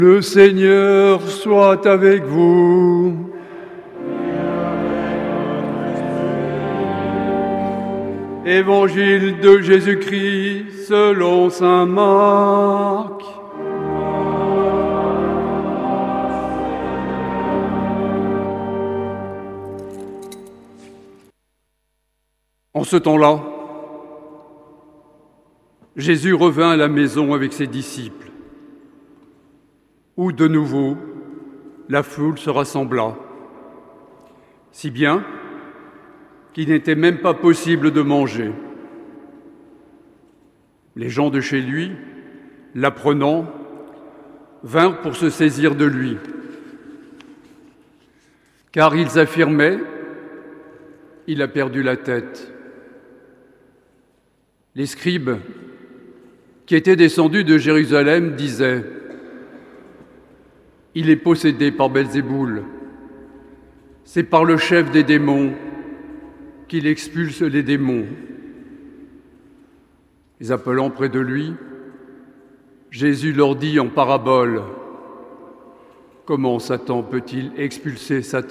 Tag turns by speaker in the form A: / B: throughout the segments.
A: Le Seigneur soit avec vous. Évangile de Jésus-Christ selon saint Marc. En ce temps-là, Jésus revint à la maison avec ses disciples, où de nouveau la foule se rassembla, si bien qu'il n'était même pas possible de manger. Les gens de chez lui, l'apprenant, vinrent pour se saisir de lui, car ils affirmaient « Il a perdu la tête ». Les scribes qui étaient descendus de Jérusalem disaient « Il est possédé par Belzéboul, c'est par le chef des démons qu'il expulse les démons. » Les appelant près de lui, Jésus leur dit en parabole « Comment Satan peut-il expulser Satan ?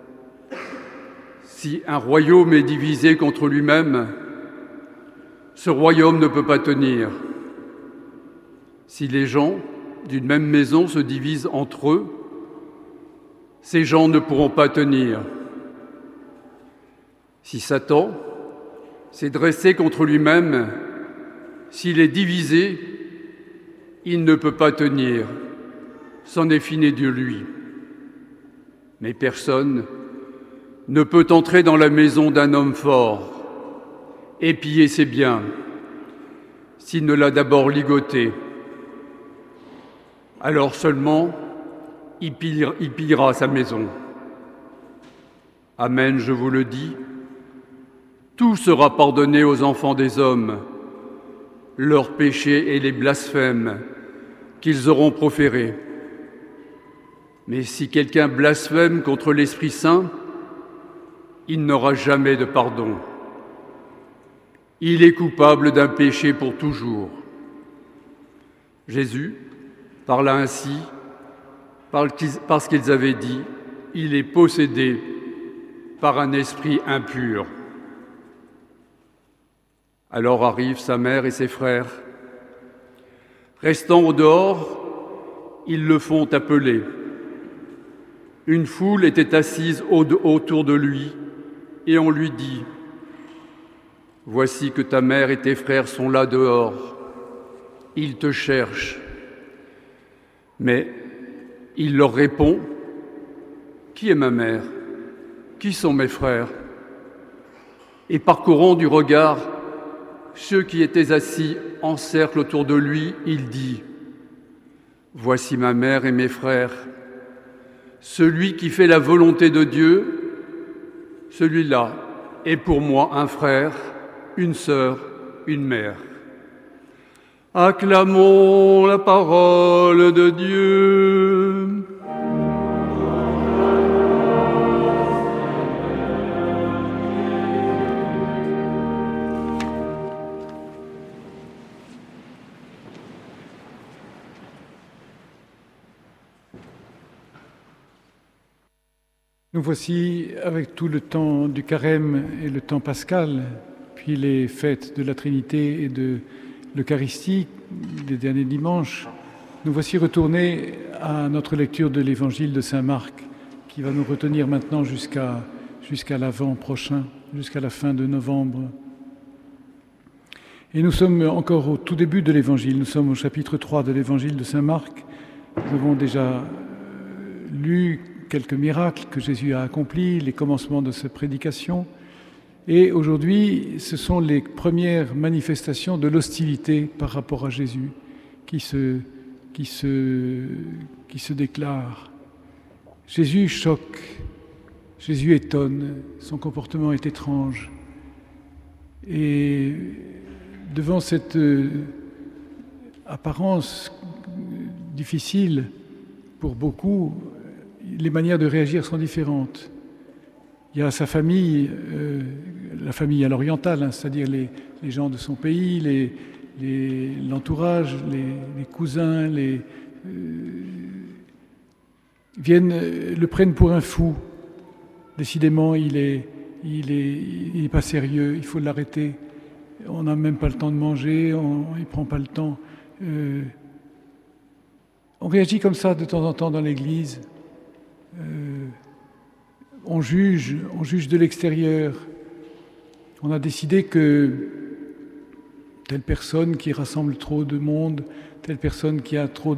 A: Si un royaume est divisé contre lui-même, ce royaume ne peut pas tenir. Si les gens d'une même maison se divisent entre eux, ces gens ne pourront pas tenir. Si Satan s'est dressé contre lui-même, s'il est divisé, il ne peut pas tenir. C'en est fini de lui. Mais personne ne peut entrer dans la maison d'un homme fort et piller ses biens s'il ne l'a d'abord ligoté. Alors seulement il pillera sa maison. Amen, je vous le dis, tout sera pardonné aux enfants des hommes, leurs péchés et les blasphèmes qu'ils auront proférés. Mais si quelqu'un blasphème contre l'Esprit Saint, il n'aura jamais de pardon. Il est coupable d'un péché pour toujours. Jésus parla ainsi parce qu'ils avaient dit « Il est possédé par un esprit impur ». Alors arrivent sa mère et ses frères. Restant au dehors, ils le font appeler. Une foule était assise autour de lui et on lui dit « Voici que ta mère et tes frères sont là dehors. Ils te cherchent. » Mais il leur répond « Qui est ma mère? Qui sont mes frères ?» Et parcourant du regard ceux qui étaient assis en cercle autour de lui, il dit « Voici ma mère et mes frères. Celui qui fait la volonté de Dieu, celui-là est pour moi un frère, une sœur, une mère. » Acclamons la parole de Dieu.
B: Nous voici avec tout le temps du carême et le temps pascal, puis les fêtes de la Trinité et de l'Eucharistie, les derniers dimanches. Nous voici retournés à notre lecture de l'Évangile de saint Marc, qui va nous retenir maintenant jusqu'à l'Avent prochain, jusqu'à la fin de novembre. Et nous sommes encore au tout début de l'Évangile, nous sommes au chapitre 3 de l'Évangile de saint Marc. Nous avons déjà lu quelques miracles que Jésus a accomplis, les commencements de sa prédication. Et aujourd'hui, ce sont les premières manifestations de l'hostilité par rapport à Jésus qui se déclarent. Jésus choque, Jésus étonne, son comportement est étrange. Et devant cette apparence difficile pour beaucoup, les manières de réagir sont différentes. Il y a sa famille, la famille à l'orientale, c'est-à-dire les gens de son pays, l'entourage, les cousins, le prennent pour un fou. Décidément, il est pas sérieux, il faut l'arrêter. On n'a même pas le temps de manger, il ne prend pas le temps. On réagit comme ça de temps en temps dans l'Église. On juge de l'extérieur. On a décidé que telle personne qui rassemble trop de monde, telle personne qui a trop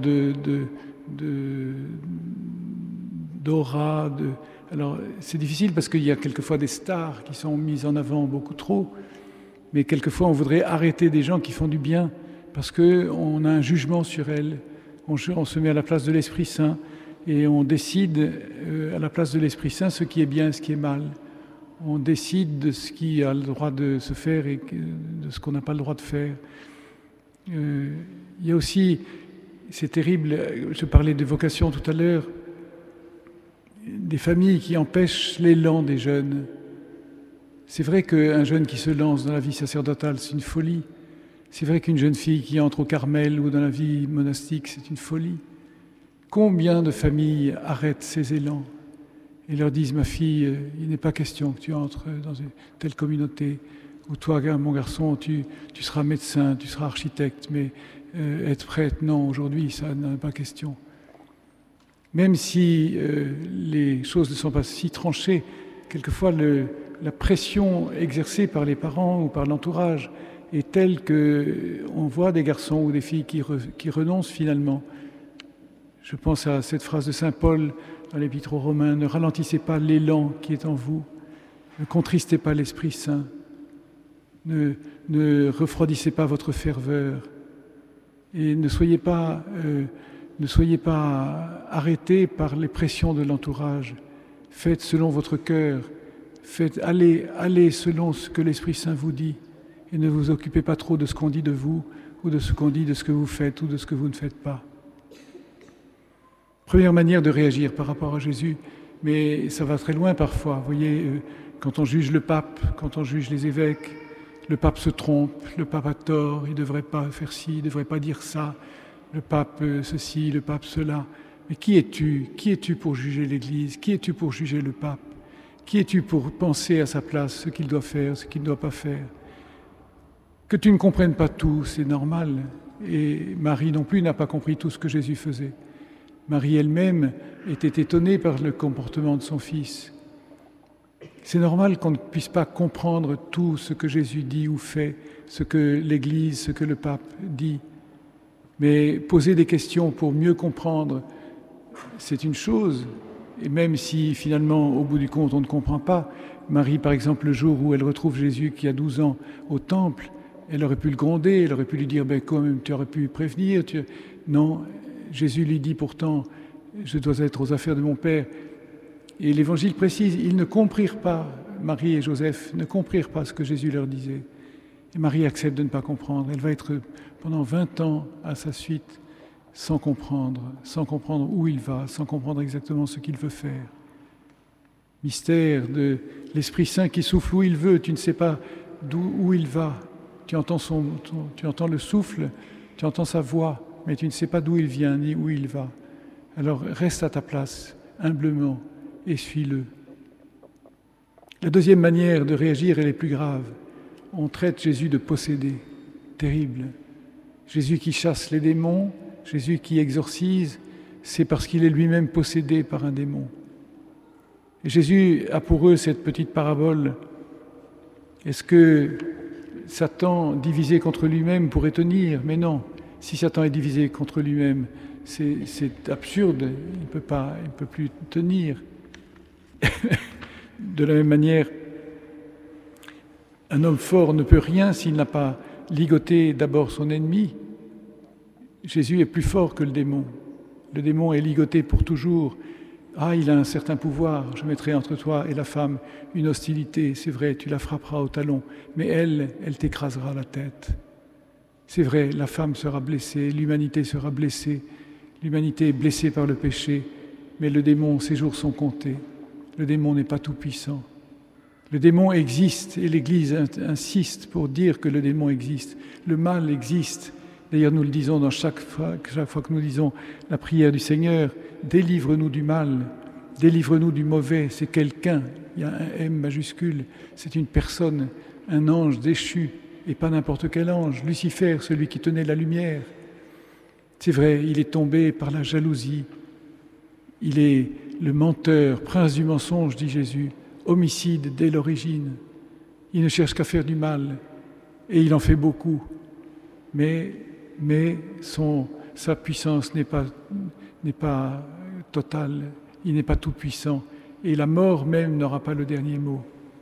B: d'aura. Alors c'est difficile parce qu'il y a quelquefois des stars qui sont mises en avant beaucoup trop, mais quelquefois on voudrait arrêter des gens qui font du bien parce qu'on a un jugement sur elles. On se met à la place de l'Esprit Saint et on décide à la place de l'Esprit Saint ce qui est bien et ce qui est mal. On décide de ce qui a le droit de se faire et de ce qu'on n'a pas le droit de faire. Il y a aussi, c'est terrible, je parlais de vocation tout à l'heure, des familles qui empêchent l'élan des jeunes. C'est vrai qu'un jeune qui se lance dans la vie sacerdotale, c'est une folie. C'est vrai qu'une jeune fille qui entre au Carmel ou dans la vie monastique, c'est une folie. Combien de familles arrêtent ces élans et leur disent « Ma fille, il n'est pas question que tu entres dans une telle communauté, ou toi, mon garçon, tu seras médecin, tu seras architecte, mais être prêtre, non, aujourd'hui, ça n'en est pas question. » Même si les choses ne sont pas si tranchées, quelquefois la pression exercée par les parents ou par l'entourage est telle qu'on voit des garçons ou des filles qui renoncent finalement. Je pense à cette phrase de saint Paul dans l'Épître aux Romains, « Ne ralentissez pas l'élan qui est en vous, ne contristez pas l'Esprit Saint, ne refroidissez pas votre ferveur et ne soyez pas arrêtés par les pressions de l'entourage. Faites selon votre cœur, allez selon ce que l'Esprit Saint vous dit et ne vous occupez pas trop de ce qu'on dit de vous ou de ce qu'on dit de ce que vous faites ou de ce que vous ne faites pas. » Première manière de réagir par rapport à Jésus, mais ça va très loin parfois. Vous voyez, quand on juge le pape, quand on juge les évêques, le pape se trompe, le pape a tort, il ne devrait pas faire ci, il ne devrait pas dire ça, le pape ceci, le pape cela. Mais qui es-tu ? Qui es-tu pour juger l'Église ? Qui es-tu pour juger le pape ? Qui es-tu pour penser à sa place, ce qu'il doit faire, ce qu'il ne doit pas faire ? Que tu ne comprennes pas tout, c'est normal. Et Marie non plus n'a pas compris tout ce que Jésus faisait. Marie elle-même était étonnée par le comportement de son fils. C'est normal qu'on ne puisse pas comprendre tout ce que Jésus dit ou fait, ce que l'Église, ce que le pape dit. Mais poser des questions pour mieux comprendre, c'est une chose. Et même si finalement, au bout du compte, on ne comprend pas, Marie, par exemple, le jour où elle retrouve Jésus qui a 12 ans au temple, elle aurait pu le gronder, elle aurait pu lui dire « quand même, tu aurais pu prévenir. » Non, Jésus lui dit pourtant « Je dois être aux affaires de mon Père ». Et l'Évangile précise, ils ne comprirent pas, Marie et Joseph ne comprirent pas ce que Jésus leur disait. Et Marie accepte de ne pas comprendre. Elle va être pendant 20 ans à sa suite sans comprendre où il va, sans comprendre exactement ce qu'il veut faire. Mystère de l'Esprit Saint qui souffle où il veut, tu ne sais pas où il va. Tu entends le souffle, tu entends sa voix, mais tu ne sais pas d'où il vient ni où il va. Alors reste à ta place, humblement, et suis-le. La deuxième manière de réagir, elle est plus grave. On traite Jésus de possédé, terrible. Jésus qui chasse les démons, Jésus qui exorcise, c'est parce qu'il est lui-même possédé par un démon. Et Jésus a pour eux cette petite parabole. Est-ce que Satan, divisé contre lui-même, pourrait tenir ? Mais non, si Satan est divisé contre lui-même, c'est absurde, il ne peut plus tenir. De la même manière, un homme fort ne peut rien s'il n'a pas ligoté d'abord son ennemi. Jésus est plus fort que le démon. Le démon est ligoté pour toujours. Ah, il a un certain pouvoir, je mettrai entre toi et la femme une hostilité, c'est vrai, tu la frapperas au talon, mais elle t'écrasera la tête. C'est vrai, la femme sera blessée, l'humanité sera blessée, l'humanité est blessée par le péché, mais le démon, ses jours sont comptés. Le démon n'est pas tout-puissant. Le démon existe et l'Église insiste pour dire que le démon existe. Le mal existe D'ailleurs, nous le disons chaque fois que nous disons la prière du Seigneur, délivre-nous du mal, délivre-nous du mauvais. C'est quelqu'un, il y a un M majuscule, c'est une personne, un ange déchu, et pas n'importe quel ange. Lucifer, celui qui tenait la lumière. C'est vrai, il est tombé par la jalousie. Il est le menteur, prince du mensonge, dit Jésus, homicide dès l'origine. Il ne cherche qu'à faire du mal, et il en fait beaucoup. Mais sa puissance n'est pas totale, il n'est pas tout-puissant, et la mort même n'aura pas le dernier mot.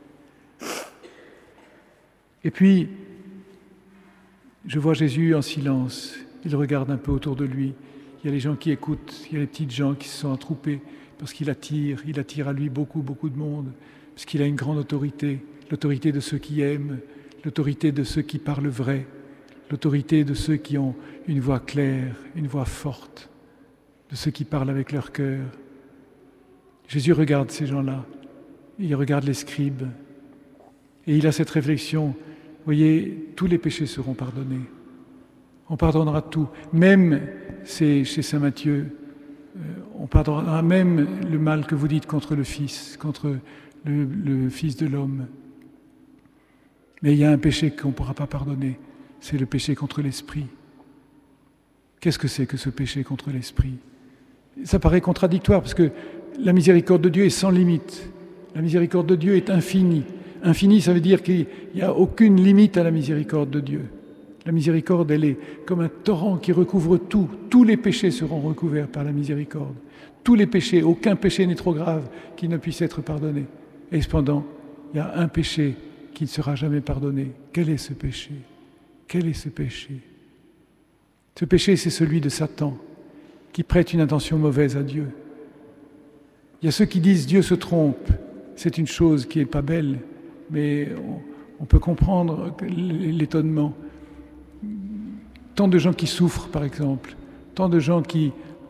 B: Et puis, je vois Jésus en silence, il regarde un peu autour de lui, il y a les gens qui écoutent, il y a les petites gens qui se sont attroupés, parce qu'il attire à lui beaucoup de monde, parce qu'il a une grande autorité, l'autorité de ceux qui aiment, l'autorité de ceux qui parlent vrai, l'autorité de ceux qui ont une voix claire, une voix forte, de ceux qui parlent avec leur cœur. Jésus regarde ces gens-là, il regarde les scribes, et il a cette réflexion, voyez, tous les péchés seront pardonnés. On pardonnera tout, même, c'est chez saint Matthieu, on pardonnera même le mal que vous dites contre le Fils, contre le Fils de l'homme. Mais il y a un péché qu'on ne pourra pas pardonner, c'est le péché contre l'esprit. Qu'est-ce que c'est que ce péché contre l'esprit ? Ça paraît contradictoire parce que la miséricorde de Dieu est sans limite. La miséricorde de Dieu est infinie. Infini, ça veut dire qu'il n'y a aucune limite à la miséricorde de Dieu. La miséricorde, elle est comme un torrent qui recouvre tout. Tous les péchés seront recouverts par la miséricorde. Tous les péchés, aucun péché n'est trop grave qui ne puisse être pardonné. Et cependant, il y a un péché qui ne sera jamais pardonné. Quel est ce péché ? Quel est ce péché ? Ce péché, c'est celui de Satan, qui prête une intention mauvaise à Dieu. Il y a ceux qui disent « Dieu se trompe ». C'est une chose qui n'est pas belle, mais on peut comprendre l'étonnement. Tant de gens qui souffrent, par exemple, tant de gens qui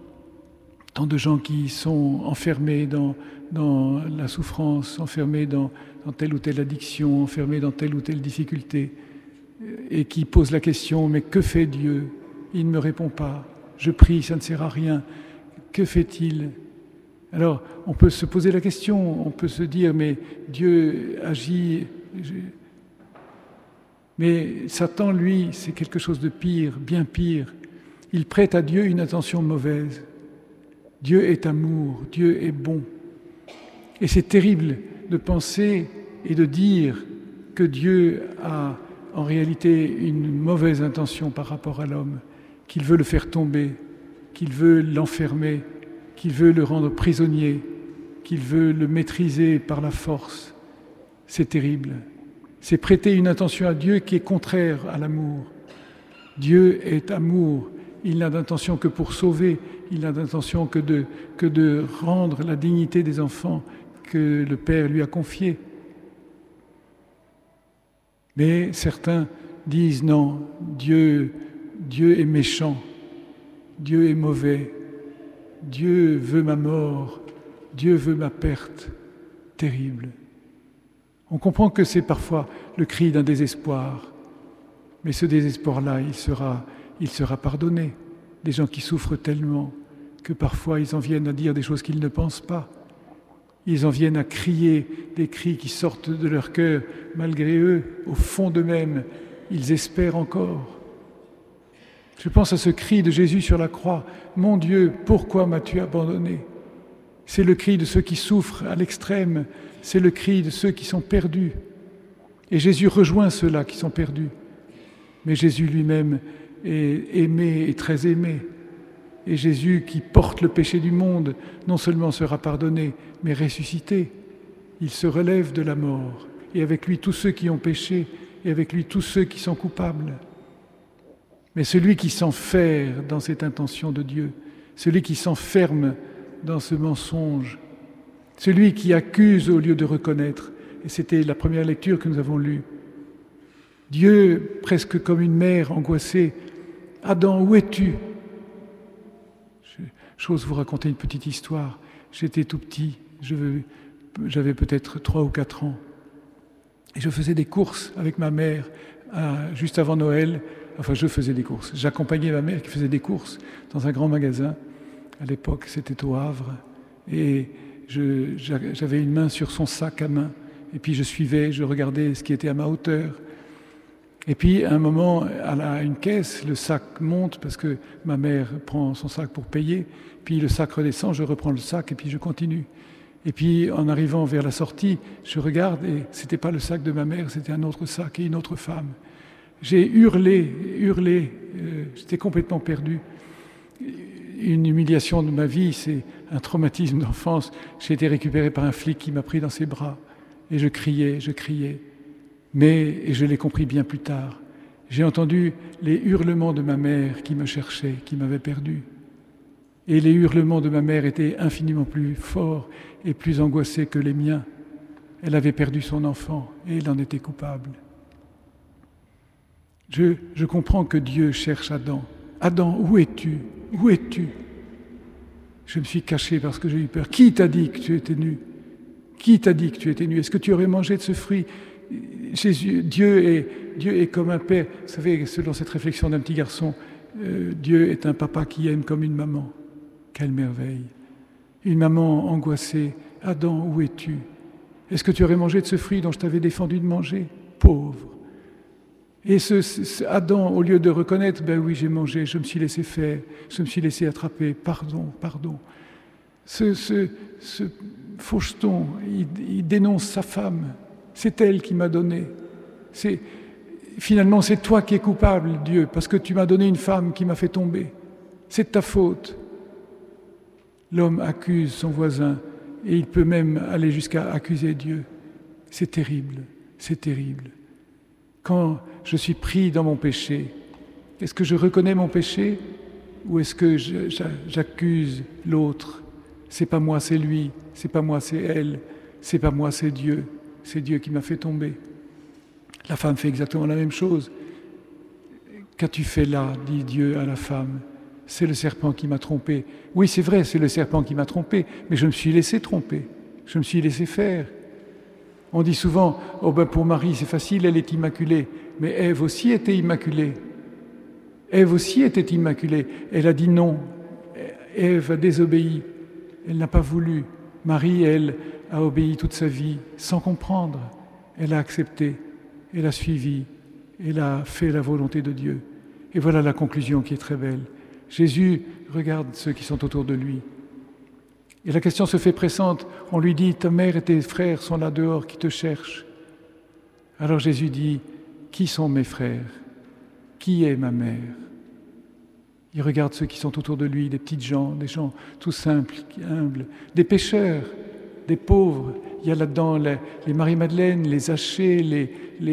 B: sont enfermés dans la souffrance, enfermés dans telle ou telle addiction, enfermés dans telle ou telle difficulté, et qui posent la question « Mais que fait Dieu ? Il ne me répond pas. Je prie, ça ne sert à rien. Que fait-il » Alors, on peut se poser la question, on peut se dire « Mais Dieu agit... » Mais Satan, lui, c'est quelque chose de pire, bien pire. Il prête à Dieu une attention mauvaise. Dieu est amour, Dieu est bon. Et c'est terrible de penser et de dire que Dieu a en réalité une mauvaise intention par rapport à l'homme, qu'il veut le faire tomber, qu'il veut l'enfermer, qu'il veut le rendre prisonnier, qu'il veut le maîtriser par la force. C'est terrible. C'est prêter une intention à Dieu qui est contraire à l'amour. Dieu est amour. Il n'a d'intention que pour sauver. Il n'a d'intention que de rendre la dignité des enfants que le Père lui a confiée. Mais certains disent non, Dieu est méchant, Dieu est mauvais, Dieu veut ma mort, Dieu veut ma perte. Terrible. On comprend que c'est parfois le cri d'un désespoir, mais ce désespoir-là, il sera pardonné. Des gens qui souffrent tellement que parfois ils en viennent à dire des choses qu'ils ne pensent pas. Ils en viennent à crier des cris qui sortent de leur cœur. Malgré eux, au fond d'eux-mêmes, ils espèrent encore. Je pense à ce cri de Jésus sur la croix. « Mon Dieu, pourquoi m'as-tu abandonné ?» C'est le cri de ceux qui souffrent à l'extrême. C'est le cri de ceux qui sont perdus. Et Jésus rejoint ceux-là qui sont perdus. Mais Jésus lui-même est aimé et très aimé. Et Jésus, qui porte le péché du monde, non seulement sera pardonné, mais ressuscité. Il se relève de la mort. Et avec lui, tous ceux qui ont péché, et avec lui, tous ceux qui sont coupables. Mais celui qui s'enferre dans cette intention de Dieu, celui qui s'enferme dans ce mensonge, celui qui accuse au lieu de reconnaître, et c'était la première lecture que nous avons lue. Dieu, presque comme une mère angoissée, « Adam, où es-tu » J'ose vous raconter une petite histoire. J'étais tout petit, j'avais peut-être 3 ou 4 ans. Et je faisais des courses avec ma mère juste avant Noël je faisais des courses. J'accompagnais ma mère qui faisait des courses dans un grand magasin. À l'époque, c'était au Havre. Et j'avais une main sur son sac à main. Et puis je suivais, je regardais ce qui était à ma hauteur. Et puis, à un moment, à une caisse, le sac monte parce que ma mère prend son sac pour payer. Puis le sac redescend, je reprends le sac et puis je continue. Et puis, en arrivant vers la sortie, je regarde et c'était pas le sac de ma mère, c'était un autre sac et une autre femme. J'ai hurlé, j'étais complètement perdu. Une humiliation de ma vie, c'est un traumatisme d'enfance. J'ai été récupéré par un flic qui m'a pris dans ses bras. Et je criais. Mais je l'ai compris bien plus tard. J'ai entendu les hurlements de ma mère qui me cherchait, qui m'avait perdu. Et les hurlements de ma mère étaient infiniment plus forts et plus angoissés que les miens. Elle avait perdu son enfant et elle en était coupable. Je comprends que Dieu cherche Adam. Adam, où es-tu? Où es-tu? Je me suis caché parce que j'ai eu peur. Qui t'a dit que tu étais nu? Qui t'a dit que tu étais nu? Est-ce que tu aurais mangé de ce fruit? Jésus, Dieu est comme un père. Vous savez, selon cette réflexion d'un petit garçon, Dieu est un papa qui aime comme une maman. Quelle merveille! Une maman angoissée. Adam, où es-tu? Est-ce que tu aurais mangé de ce fruit dont je t'avais défendu de manger? Pauvre! Et Adam, au lieu de reconnaître, ben oui, j'ai mangé, je me suis laissé faire, je me suis laissé attraper, pardon. Ce faucheton, il dénonce sa femme. C'est elle qui m'a donné. Finalement, c'est toi qui es coupable, Dieu, parce que tu m'as donné une femme qui m'a fait tomber. C'est de ta faute. L'homme accuse son voisin et il peut même aller jusqu'à accuser Dieu. C'est terrible, c'est terrible. Quand je suis pris dans mon péché, est-ce que je reconnais mon péché ou est-ce que j'accuse l'autre? C'est pas moi, c'est lui. C'est pas moi, c'est elle. C'est pas moi, c'est Dieu. C'est Dieu qui m'a fait tomber. La femme fait exactement la même chose. Qu'as-tu fait là, dit Dieu à la femme? C'est le serpent qui m'a trompé. Oui, c'est vrai, c'est le serpent qui m'a trompé, mais je me suis laissé tromper. Je me suis laissé faire. On dit souvent, pour Marie, c'est facile, elle est immaculée. Mais Ève aussi était immaculée. Ève aussi était immaculée. Elle a dit non. Ève a désobéi. Elle n'a pas voulu. Marie, elle, a obéi toute sa vie sans comprendre. Elle a accepté. Elle a suivi. Elle a fait la volonté de Dieu. Et voilà la conclusion qui est très belle. Jésus regarde ceux qui sont autour de lui. Et la question se fait pressante. On lui dit, ta mère et tes frères sont là dehors qui te cherchent. Alors Jésus dit, qui sont mes frères? Qui est ma mère? Il regarde ceux qui sont autour de lui, des petites gens, des gens tout simples, humbles, des pécheurs, des pauvres. Il y a là-dedans les Marie-Madeleine, les Zachée,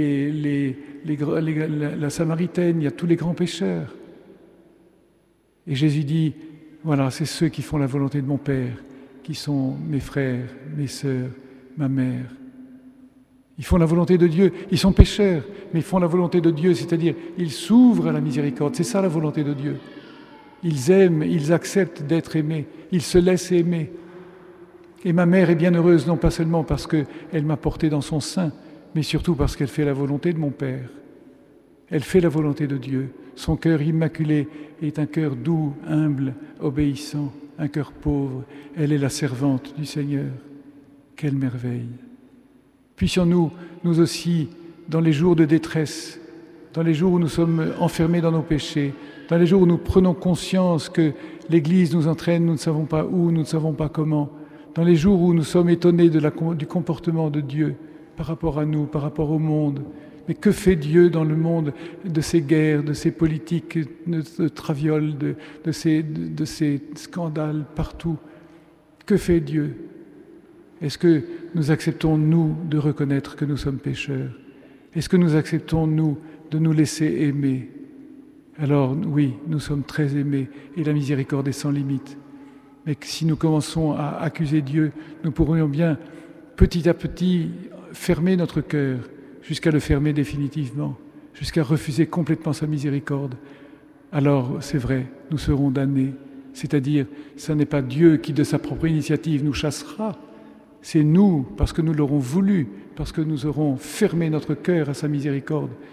B: la Samaritaine, il y a tous les grands pécheurs. Et Jésus dit, voilà, c'est ceux qui font la volonté de mon Père, qui sont mes frères, mes sœurs, ma mère. Ils font la volonté de Dieu, ils sont pécheurs, mais ils font la volonté de Dieu, c'est-à-dire ils s'ouvrent à la miséricorde, c'est ça la volonté de Dieu. Ils aiment, ils acceptent d'être aimés, ils se laissent aimer. Et ma mère est bien heureuse, non pas seulement parce qu'elle m'a porté dans son sein, mais surtout parce qu'elle fait la volonté de mon Père. Elle fait la volonté de Dieu. Son cœur immaculé est un cœur doux, humble, obéissant, un cœur pauvre. Elle est la servante du Seigneur. Quelle merveille! Puissions-nous, nous aussi, dans les jours de détresse, dans les jours où nous sommes enfermés dans nos péchés, dans les jours où nous prenons conscience que l'Église nous entraîne, nous ne savons pas où, nous ne savons pas comment, dans les jours où nous sommes étonnés du comportement de Dieu par rapport à nous, par rapport au monde. Mais que fait Dieu dans le monde de ces guerres, de ces politiques, de travioles, de ces scandales partout? Que fait Dieu? Est-ce que nous acceptons, nous, de reconnaître que nous sommes pécheurs? Est-ce que nous acceptons, nous, de nous laisser aimer? Alors oui, nous sommes très aimés et la miséricorde est sans limite. Mais si nous commençons à accuser Dieu, nous pourrions bien, petit à petit, fermer notre cœur jusqu'à le fermer définitivement, jusqu'à refuser complètement sa miséricorde. Alors, c'est vrai, nous serons damnés. C'est-à-dire, ce n'est pas Dieu qui, de sa propre initiative, nous chassera. C'est nous, parce que nous l'aurons voulu, parce que nous aurons fermé notre cœur à sa miséricorde.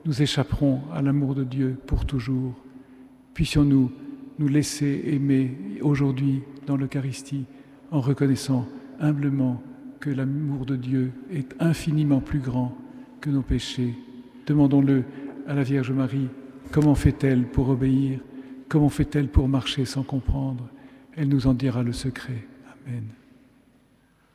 B: nous échapperons à l'amour de Dieu pour toujours. Puissions-nous nous laisser aimer aujourd'hui dans l'Eucharistie en reconnaissant humblement que l'amour de Dieu est infiniment plus grand que nos péchés. Demandons-le à la Vierge Marie. Comment fait-elle pour obéir? Comment fait-elle pour marcher sans comprendre? Elle nous en dira le secret. Amen.